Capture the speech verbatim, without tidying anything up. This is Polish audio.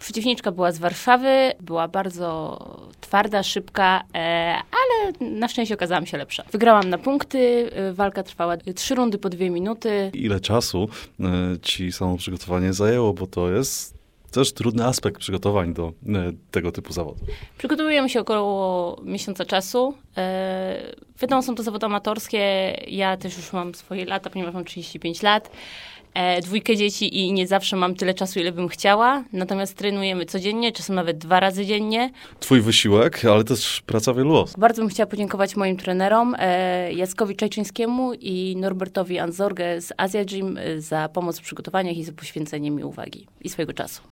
Przeciwniczka była z Warszawy, była bardzo twarda, szybka, e, ale na szczęście okazałam się lepsza. Wygrałam na punkty, e, walka trwała trzy rundy po dwie minuty. Ile czasu e, ci samo przygotowanie zajęło, bo to jest też trudny aspekt przygotowań do e, tego typu zawodu. Przygotowujemy się około miesiąca czasu. E, wiadomo, są to zawody amatorskie. Ja też już mam swoje lata, ponieważ mam trzydzieści pięć lat. E, dwójkę dzieci i nie zawsze mam tyle czasu, ile bym chciała. Natomiast trenujemy codziennie, czasem nawet dwa razy dziennie. Twój wysiłek, ale też praca wielu osób. Bardzo bym chciała podziękować moim trenerom, e, Jackowi Czajczyńskiemu i Norbertowi Anzorgę z Asia Gym za pomoc w przygotowaniach i za poświęcenie mi uwagi i swojego czasu.